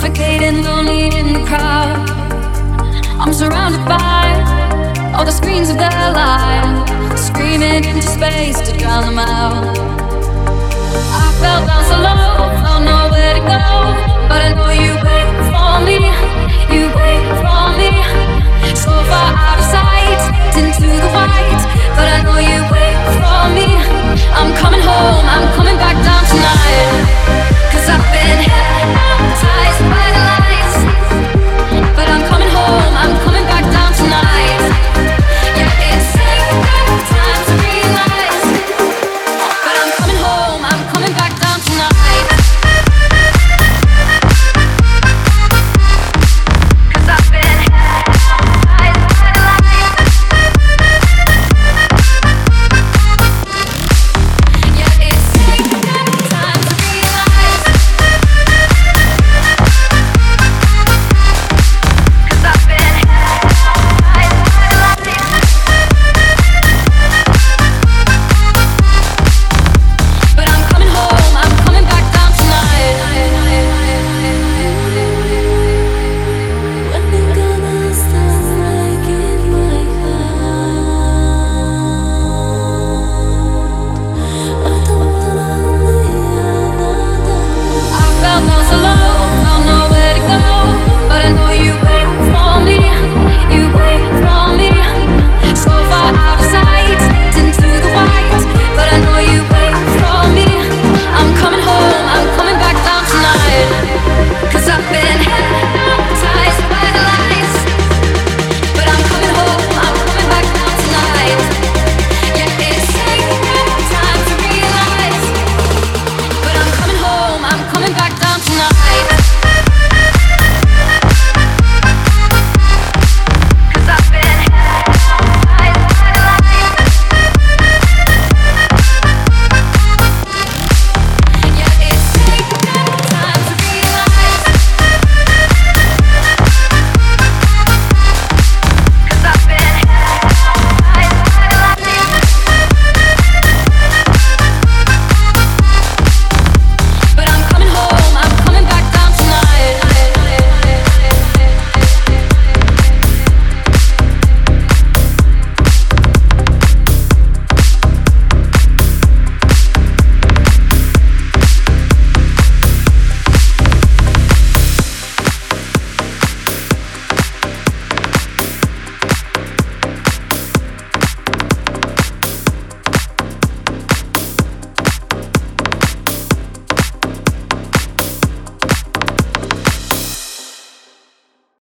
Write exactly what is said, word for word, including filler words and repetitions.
suffocating, lonely in the crowd. I'm surrounded by all the screens of their lives, screaming into space to drown them out. I fell down so low, don't know where to go, but I know you wait for me, you wait for me. So far out of sight, into the white, but